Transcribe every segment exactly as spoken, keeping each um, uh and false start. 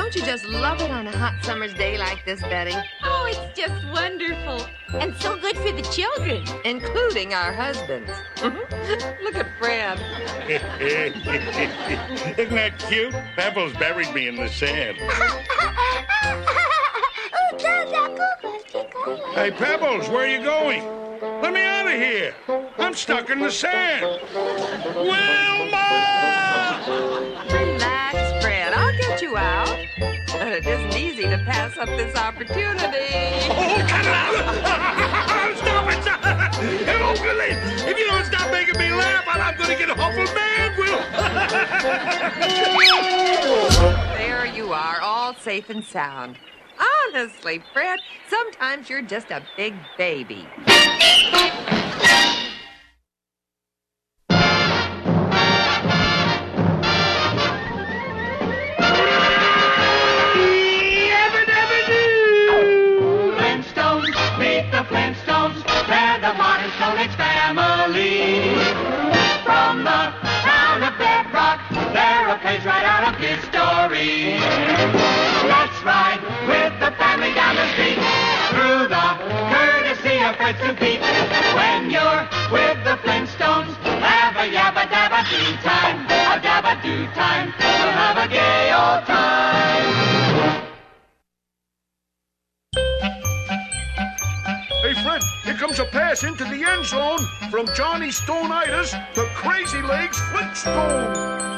Don't you just love it on a hot summer's day like this, Betty? Oh, it's just wonderful. And so good for the children. Including our husbands. Look at Fred. Isn't that cute? Pebbles buried me in the sand. Hey, Pebbles, where are you going? Let me out of here. I'm stuck in the sand. Wilma! Relax, Fred. I'll get you out. But it isn't easy to pass up this opportunity. Oh, cut it out! Stop it! Stop it! Help me! If you don't stop making me laugh, I'm going to get an awful mad, Will. There you are, all safe and sound. Honestly, Fred, sometimes you're just a big baby. Flintstones, meet the Flintstones. They're the modern Stone Age family. From the town of Bedrock, they're a page right out of history. Let's ride with the family down the street through the courtesy of Fritz and Pete. When you're with the Flintstones, have a yabba-dabba-doo time, a dabba-doo time. We'll have a gay old time. Hey, Fred, here comes a pass into the end zone from Johnny Stone-itis to Crazy Legs Flintstone.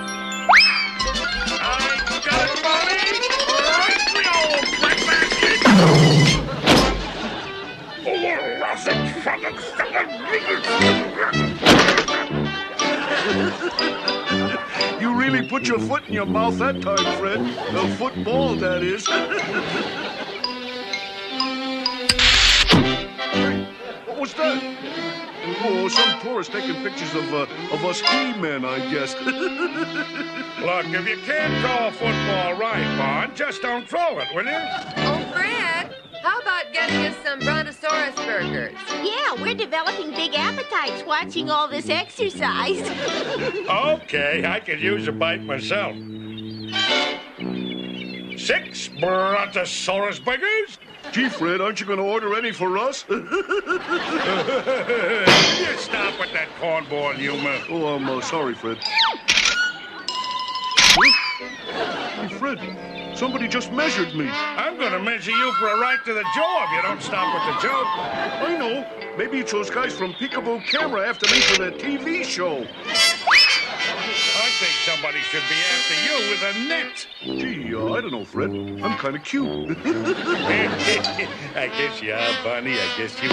I got it, Bonnie! Right in the old breakfast! You really put your foot in your mouth that time, Fred. A football, that is. Hey, what was that? Oh, some tourist taking pictures of uh, of us he-men, I guess. Look, if you can't throw a football right, Bon, just don't throw it, will you? Oh, Fred, how about getting us some Brontosaurus burgers? Yeah, we're developing big appetites watching all this exercise. Okay, I could use a bite myself. Six Brontosaurus burgers? Gee, Fred, aren't you going to order any for us? You stop with that cornball humor. Oh, I'm uh, sorry, Fred. Hey, Fred, somebody just measured me. I'm going to measure you for a right to the jaw if you don't stop with the joke. I know. Maybe it's those guys from Peekaboo Camera after me for their T V show. I think somebody should be after you with a net. Gee, uh, I don't know, Fred. I'm kind of cute. I guess you are, Bonnie. I guess you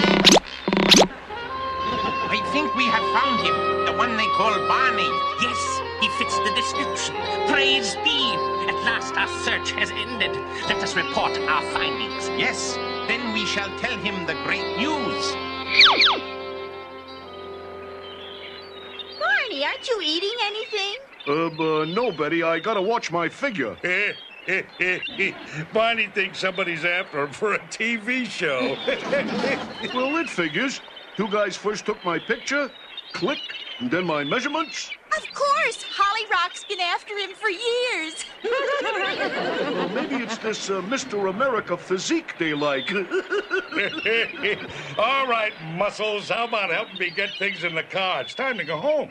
I think we have found him, the one they call Barney. Yes, he fits the description. Praise be. At last our search has ended. Let us report our findings. Yes, then we shall tell him the great news. Barney, aren't you eating anything? Uh, uh, no, Betty, I gotta watch my figure. Bonnie thinks somebody's after him for a T V show. Well, it figures. Two guys first took my picture, click, and then my measurements. Of course. Holly Rock's been after him for years. Well, maybe it's this uh, Mister America physique they like. All right, Muscles, how about helping me get things in the car? It's time to go home.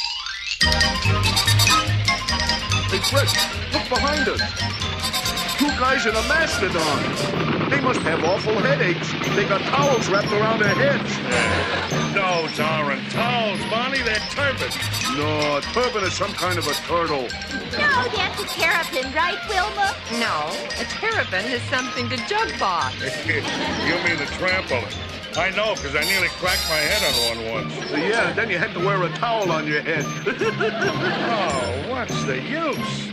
Hey, Fred, look behind us. Two guys in a mastodon. They must have awful headaches. They got towels wrapped around their heads. Those aren't towels, Bonnie. They're turbans. No, a turban is some kind of a turtle. No, that's a terrapin, right, Wilma? No, a terrapin is something to jump on. You mean the trampoline. I know, because I nearly cracked my head on one once. Uh, yeah, and then you had to wear a towel on your head. Oh, what's the use?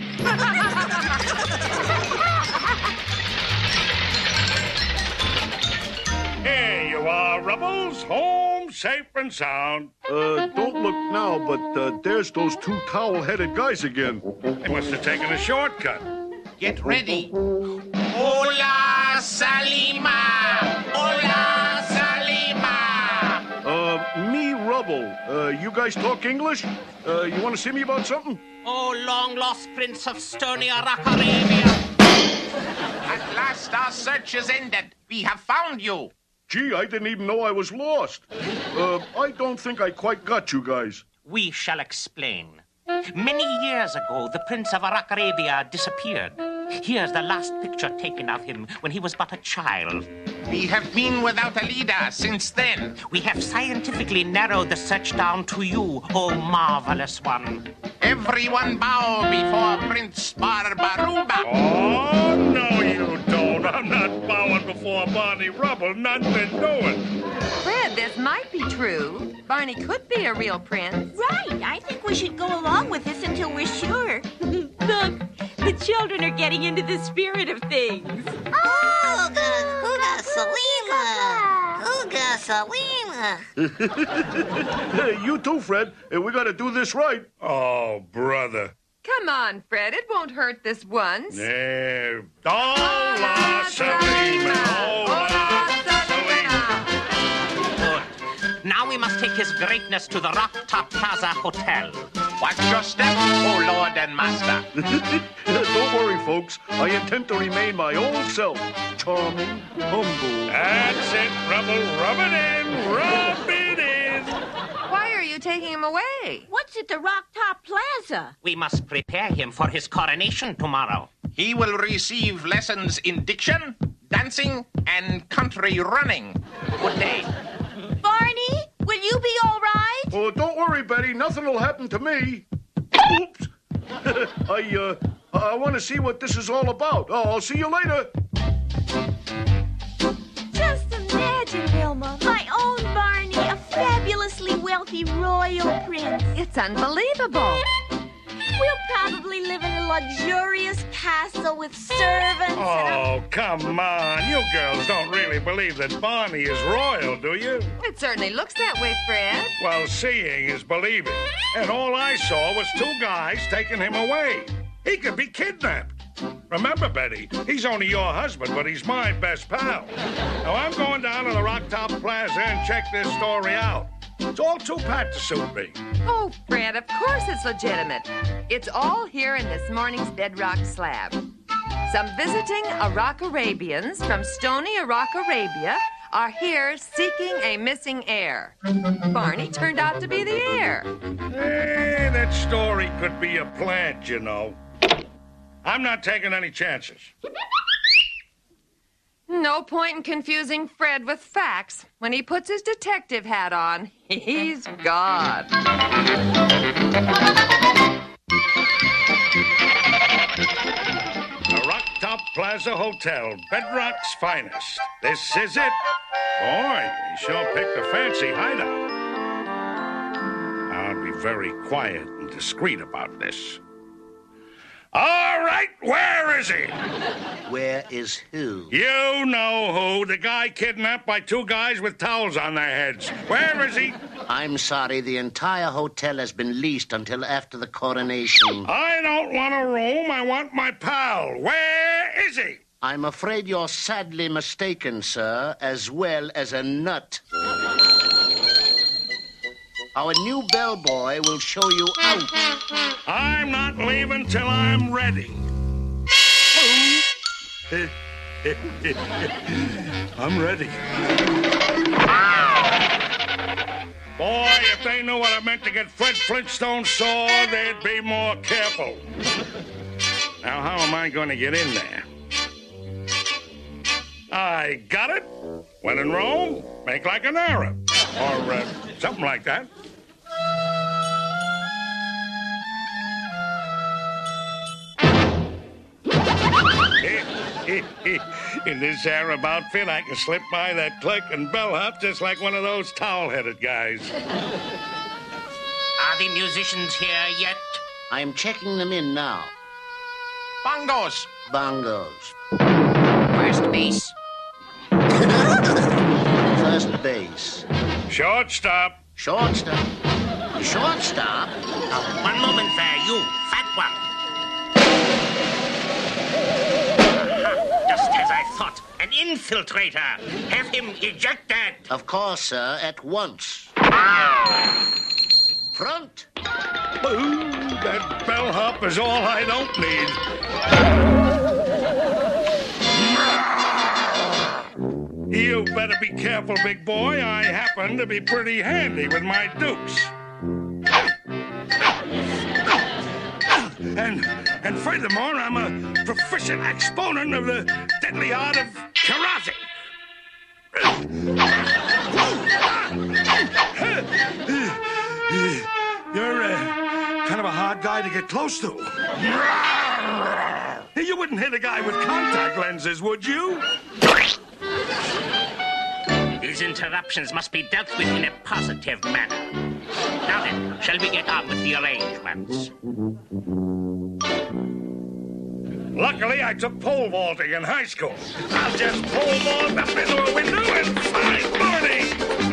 Here you are, Rubbles. Home safe and sound. Uh, don't look now, but uh, there's those two towel-headed guys again. They must have taken a shortcut. Get ready. Hola, Salima! Hola, Salima! Uh, me, Rubble. Uh, you guys talk English? Uh, you want to see me about something? Oh, long-lost prince of Stony Rock Arabia. At last our search is ended. We have found you. Gee, I didn't even know I was lost. Uh, I don't think I quite got you guys. We shall explain. Many years ago, the Prince of Arak Arabia disappeared. Here's the last picture taken of him when he was but a child. We have been without a leader since then. We have scientifically narrowed the search down to you, oh marvelous one. Everyone bow before Prince Barbaruba. Oh, no, you don't. I'm not bowing before Barney Rubble. Nothing doing. Fred, this might be true. Barney could be a real prince. Right. I think we should go along with this until we're sure. Look, the children are getting into the spirit of things. Oh, Hooga Salima. Hooga Salima. Hey, you too, Fred. Uh, we got to do this right. Oh, brother. Come on, Fred. It won't hurt this once. Yeah. Hola, Salima. Hola, Salima. Good. Now we must take his greatness to the Rock Top Plaza Hotel. Watch your step, oh Lord and Master. Don't worry, folks. I intend to remain my old self. Charming, humble. That's it, Rubble. Rub it in. Rub it in. Why are you taking him away? What's at the Rock Top Plaza? We must prepare him for his coronation tomorrow. He will receive lessons in diction, dancing, and country running. Good day. Barney, will you be all right? Oh, don't worry, Betty. Nothing will happen to me. Oops. I, uh, I want to see what this is all about. Oh, I'll see you later. Just imagine, Wilma, my own Barney, a fabulously wealthy royal prince. It's unbelievable. We'll probably live in a luxurious castle with servants and Oh, come on. You girls don't really believe that Barney is royal, do you? It certainly looks that way, Fred. Well, seeing is believing. And all I saw was two guys taking him away. He could be kidnapped. Remember, Betty, he's only your husband, but he's my best pal. Now, I'm going down to the Rock Top Plaza and check this story out. It's all too pat to suit me. Oh, Fred, of course it's legitimate. It's all here in this morning's bedrock slab. Some visiting Arak Arabians from stony Arak Arabia are here seeking a missing heir. Barney turned out to be the heir. Eh, that story could be a plant, you know. I'm not taking any chances. No point in confusing Fred with facts. When he puts his detective hat on, he's gone. The Rock Top Plaza Hotel, Bedrock's finest. This is it. Boy, you sure picked a fancy hideout. I'll be very quiet and discreet about this. All right, where is he? Where is who? You know who. The guy kidnapped by two guys with towels on their heads. Where is he? I'm sorry, the entire hotel has been leased until after the coronation. I don't want a room. I want my pal. Where is he? I'm afraid you're sadly mistaken, sir, as well as a nut. Our new bellboy will show you out. I'm not leaving till I'm ready. I'm ready. Boy, if they knew what it meant to get Fred Flintstone's saw, they'd be more careful. Now, how am I going to get in there? I got it. When in Rome, make like an Arab. Or uh, something like that. In this Arab outfit, I can slip by that clerk and bellhop just like one of those towel-headed guys. Are the musicians here yet? I'm checking them in now. Bongos. Bongos. First base. First base. Shortstop. Shortstop. Shortstop? Uh, one moment there, you fat one. Just as I thought, an infiltrator. Have him ejected. Of course, sir, at once. Front. Ooh, that bellhop is all I don't need. You better be careful, big boy. I happen to be pretty handy with my dukes. And, and furthermore, I'm a proficient exponent of the deadly art of karate. You're uh, kind of a hard guy to get close to. You wouldn't hit a guy with contact lenses, would you? These interruptions must be dealt with in a positive manner. Now then, shall we get on with the arrangements? Luckily, I took pole vaulting in high school. I'll just pole vault up into a window and find Barney.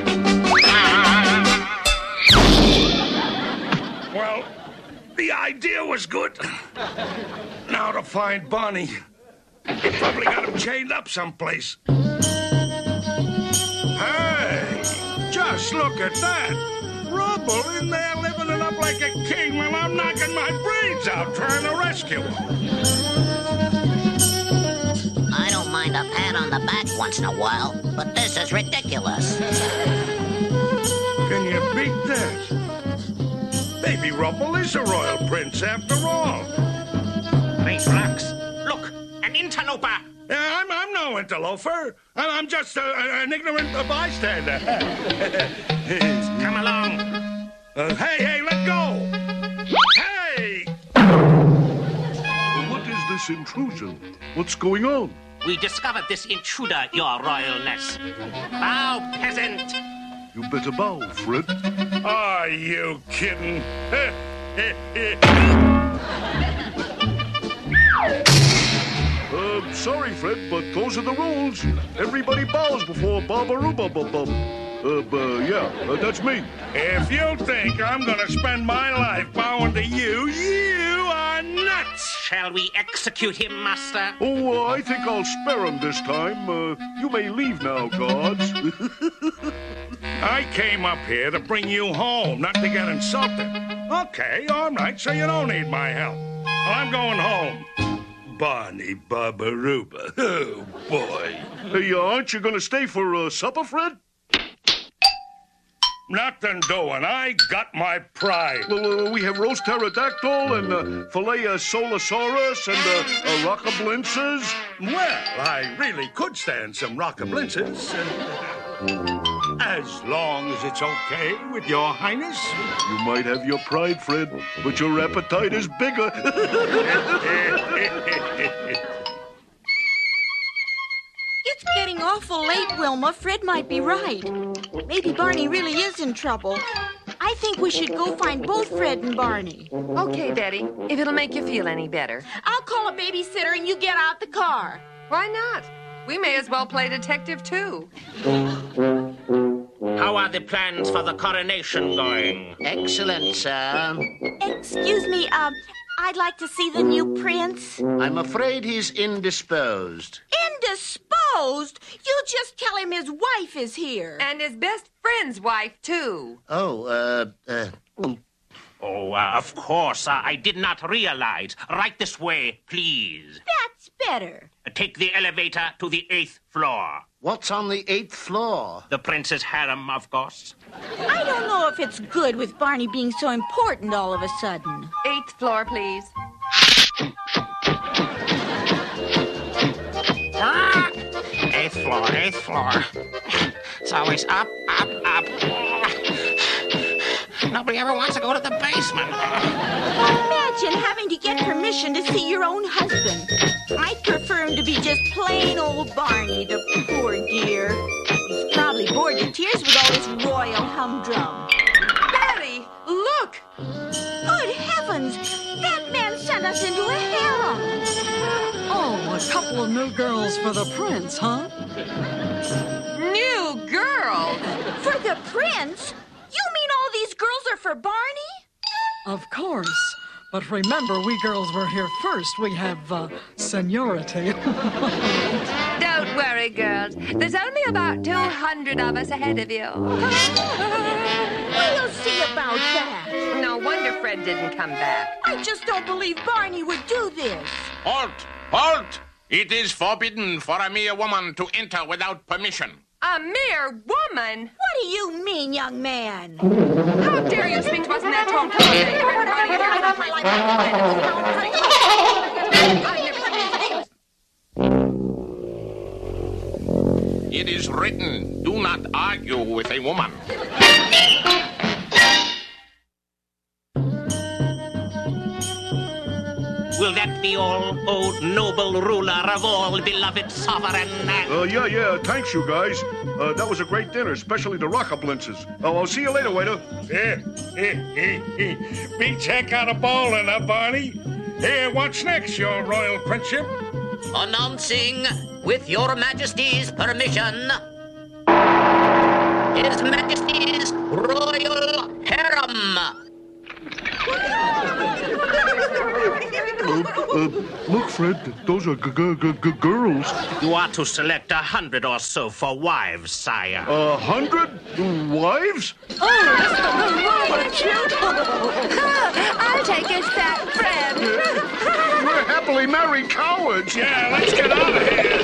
Well, the idea was good. Now to find Barney. You probably got him chained up someplace. Hey, just look at that. Rubble in there living it up like a king while I'm knocking my brains out trying to rescue him. I don't mind a pat on the back once in a while, but this is ridiculous. Can you beat that? Baby Rubble is a royal prince after all. Great rocks. Look, an interloper. Yeah, I'm, I'm no interloper. I'm, I'm just a, a, an ignorant bystander. Come along. Uh, hey, hey, let go! Hey! What is this intrusion? What's going on? We discovered this intruder, your royalness. Bow, peasant. You better bow, Fred. Are you kidding? uh, sorry, Fred, but those are the rules. Everybody bows before Barbaroo-bum-bum-bum. Uh, uh, yeah, uh, that's me. If you think I'm gonna spend my life bowing to you, you are nuts! Shall we execute him, master? Oh, uh, I think I'll spare him this time. Uh, you may leave now, guards. I came up here to bring you home, not to get insulted. Okay, all right, so you don't need my help. Well, I'm going home. Barney Barbarooba. Oh, boy. Hey, uh, aren't you gonna stay for uh, supper, Fred? Nothing doing. I got my pride. Well, uh, we have roast pterodactyl and uh, filet of solosaurus and uh, uh, rockablinces. Well, I really could stand some rockablinces. Uh, as long as it's okay with your highness. You might have your pride, Fred, but your appetite is bigger. It's getting awful late, Wilma. Fred might be right. Maybe Barney really is in trouble. I think we should go find both Fred and Barney. Okay, Betty, if it'll make you feel any better. I'll call a babysitter and you get out the car. Why not? We may as well play detective, too. How are the plans for the coronation going? Excellent, sir. Excuse me, uh, I'd like to see the new prince. I'm afraid he's indisposed. Indisposed? You just tell him his wife is here. And his best friend's wife, too. Oh, uh, uh... Oh, uh, of course. Uh, I did not realize. Right this way, please. That's better. Uh, take the elevator to the eighth floor. What's on the eighth floor? The prince's harem, of course. I don't know if it's good with Barney being so important all of a sudden. Eighth floor, please. Ah! Eighth floor, eighth floor. It's always up, up, up. Nobody ever wants to go to the basement. Imagine having to get permission to see your own husband. I'd prefer him to be just plain old Barney, the poor dear. He's probably bored to tears with all this royal humdrum. Betty, look! Good heavens! That man sent us into a harem! Oh, a couple of new girls for the prince, huh? New girl? For the prince? You mean all these girls are for Barney? Of course. But remember, we girls were here first. We have, uh, seniority. Don't worry, girls. There's only about two hundred of us ahead of you. We'll see about that. No wonder Fred didn't come back. I just don't believe Barney would do this. Halt! Halt! It is forbidden for a mere woman to enter without permission. A mere woman? What do you mean, young man? How dare you speak to us in that tone? Come on, Betty. Everybody here is on my life. I've never seen It is written, do not argue with a woman. Will that be all, O noble ruler of all beloved sovereign? Uh, yeah, yeah, thanks, you guys. Uh, that was a great dinner, especially the rockablintzes. Oh, I'll see you later, waiter. Yeah. Beats heck out of bowling, huh, Barney? Here, what's next, your royal friendship? Announcing, with your majesty's permission, His Majesty's Royal Harem. Uh, uh, look, Fred, those are g- g- g- g- girls. You are to select a hundred or so for wives, sire. A hundred wives? Oh, that's rather cute. I'll take his fat friend. We're happily married cowards. Yeah, let's get out of here.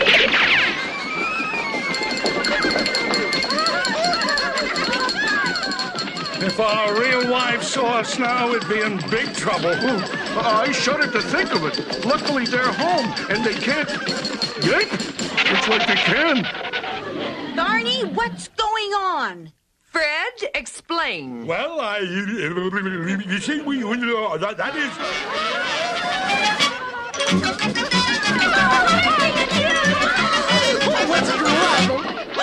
If our real wives saw us now, we'd be in big trouble. Ooh, I shudder to think of it. Luckily, they're home, and they can't... Yank? Looks like they can. Barney, what's going on? Fred, explain. Well, I... You see, we... That, that is... What's trouble?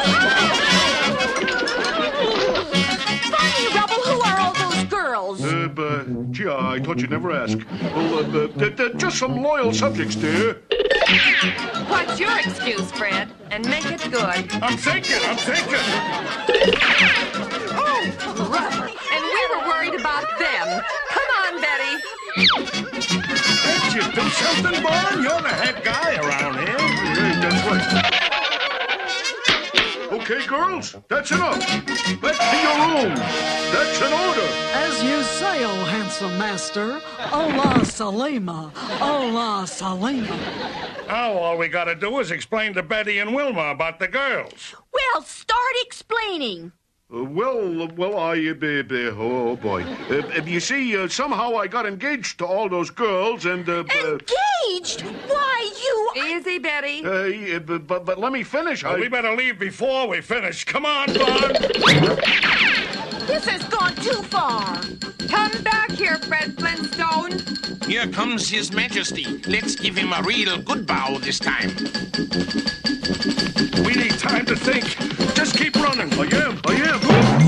Barney Rubble, who are all those girls? Uh, but, gee, I thought you'd never ask. Well, uh, they're, they're just some loyal subjects, dear. What's your excuse, Fred? And make it good. I'm thinking, I'm thinking. Oh, brother. And we were worried about them. Come on, Betty. Can't you do something, Barn? You're the head guy around here. Yeah, that's right. Okay, girls, that's enough. Back to your room. That's an order. As you say, oh handsome master, Ola Salima, Ola Salima. Now all we gotta do is explain to Betty and Wilma about the girls. Well, start explaining. Uh, well, uh, well, I, uh, b- b- oh boy. Uh, uh, you see, uh, somehow I got engaged to all those girls and, uh, uh, Engaged? Why, you... Easy, Betty. uh, uh, but, but, but let me finish. Well, I... we better leave before we finish. Come on, Barn. This has gone too far. Come back here, Fred Flintstone. Here comes His Majesty. Let's give him a real good bow this time. We need time to think. Just keep running. I am, I am.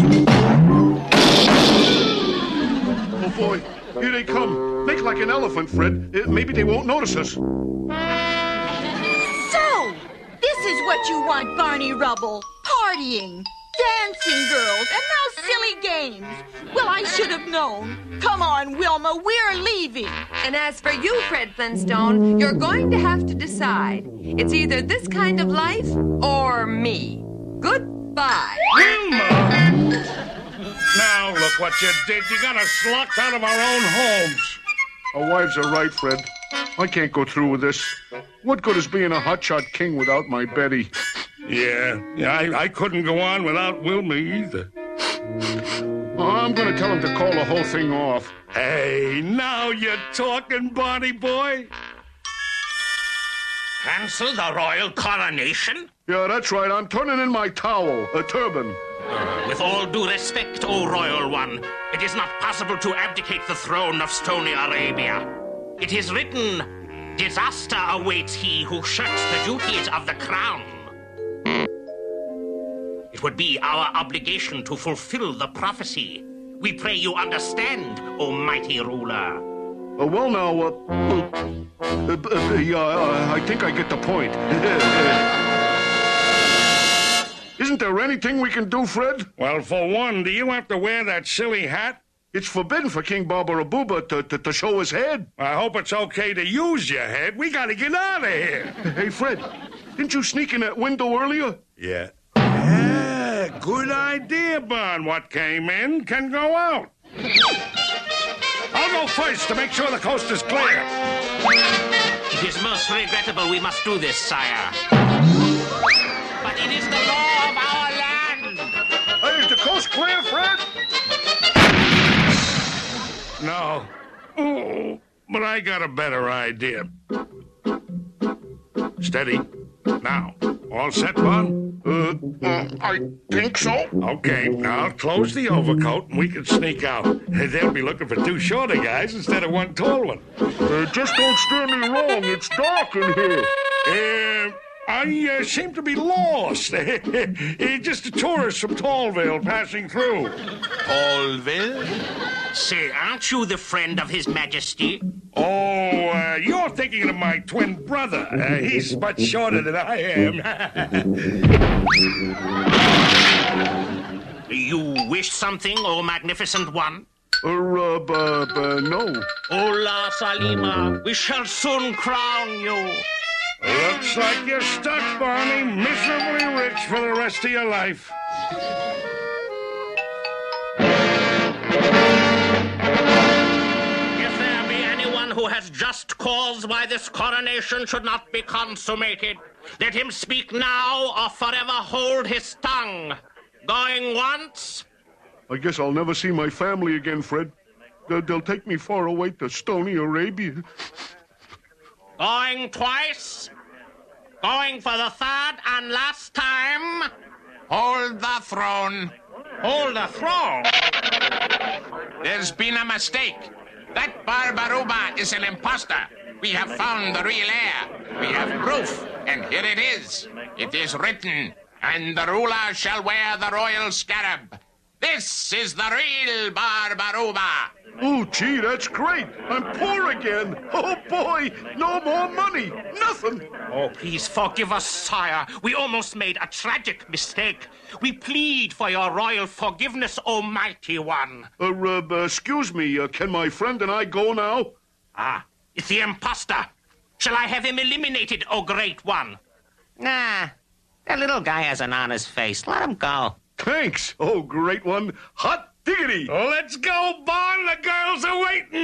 Oh, boy. Here they come. Make like an elephant, Fred. Uh, maybe they won't notice us. So, this is what you want, Barney Rubble. Partying, dancing girls, and now silly games. Well, I should have known. Come on, Wilma, we're leaving. And as for you, Fred Flintstone, you're going to have to decide. It's either this kind of life or me. Goodbye. Wilma! Now look what you did. You got us locked out of our own homes. Our wives are right, Fred. I can't go through with this. What good is being a hotshot king without my Betty? Yeah, yeah, I, I couldn't go on without Wilma either. I'm going to tell him to call the whole thing off. Hey, now you're talking, Barney boy. Cancel the royal coronation? Yeah, that's right. I'm turning in my towel, a turban. Uh, with all due respect, O royal one, it is not possible to abdicate the throne of Stony Arabia. It is written, disaster awaits he who shirks the duties of the crown. It would be our obligation to fulfill the prophecy. We pray you understand, O mighty ruler. Uh, well, now, uh, uh, uh, uh, yeah, uh, I think I get the point. Isn't there anything we can do, Fred? Well, for one, do you have to wear that silly hat? It's forbidden for King Barbarabuba to, to, to show his head. I hope it's okay to use your head. We gotta get out of here. Hey, Fred, didn't you sneak in that window earlier? Yeah. Yeah, good idea, Barn. What came in can go out. I'll go first to make sure the coast is clear. It is most regrettable we must do this, sire. But it is the law of our land. Hey, is the coast clear, Fred? No. Oh, but I got a better idea. Steady. Now. All set, Bon? Uh, uh, I think so. Okay, now close the overcoat and we can sneak out. They'll be looking for two shorter guys instead of one tall one. Uh, just don't steer me wrong. It's dark in here. Uh, I uh, seem to be lost. Just a tourist from Tallville passing through. Tallville? Say, aren't you the friend of His Majesty? Oh, uh, you're thinking of my twin brother. Uh, he's much shorter than I am. You wish something, O magnificent one? Uh, uh, uh, uh, no. Ola Salima, we shall soon crown you. Looks like you're stuck, Barney, miserably rich for the rest of your life. If there be anyone who has just cause why this coronation should not be consummated, let him speak now or forever hold his tongue. Going once? I guess I'll never see my family again, Fred. They'll, they'll take me far away to Stony Arabia. Going twice? Going for the third and last time? Hold the throne. Hold the throne? There's been a mistake. That Barbaruba is an imposter. We have found the real heir. We have proof, and here it is. It is written, and the ruler shall wear the royal scarab. This is the real Barbaruba. Oh, gee, that's great. I'm poor again. Oh, boy, no more money. Nothing. Oh, please forgive us, sire. We almost made a tragic mistake. We plead for your royal forgiveness, O mighty one. Uh, uh, excuse me, uh, can my friend and I go now? Ah, it's the imposter. Shall I have him eliminated, O great one? Nah, that little guy has an honest face. Let him go. Thanks, oh, great one. Hot diggity. Let's go, Bon. The girls are waiting.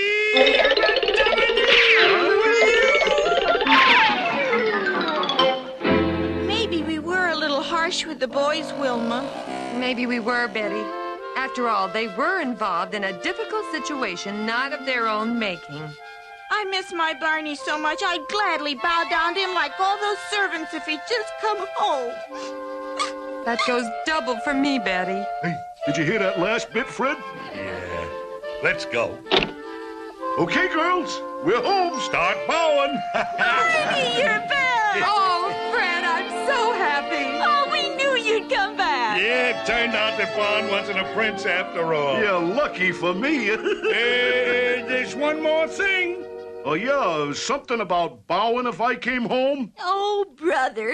Maybe we were a little harsh with the boys, Wilma. Maybe we were, Betty. After all, they were involved in a difficult situation not of their own making. I miss my Barney so much, I'd gladly bow down to him like all those servants if he'd just come home. That goes double for me, Betty. Hey, did you hear that last bit, Fred? Yeah. Let's go. Okay, girls, we're home. Start bowing. Barney, you're back! Oh, Fred, I'm so happy. Oh, we knew you'd come back. Yeah, it turned out that Bon wasn't a prince after all. Yeah, lucky for me. uh, there's one more thing. Oh, yeah, something about bowing if I came home? Oh, brother.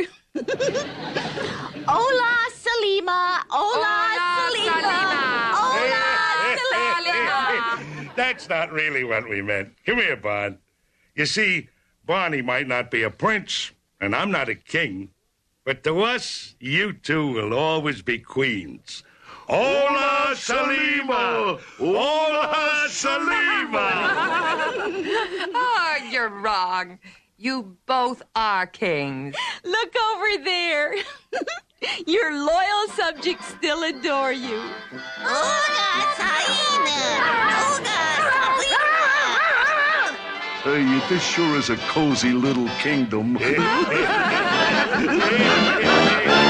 Hola, Salima. Hola, Salima. Hola, Salima. That's not really what we meant. Come here, Bon. You see, Barney might not be a prince, and I'm not a king. But to us, you two will always be queens. Hola, Salima! Hola, Salima! Oh, you're wrong. You both are kings. Look over there. Your loyal subjects still adore you. Hola, Salina! Hola, Salina! Hey, this sure is a cozy little kingdom.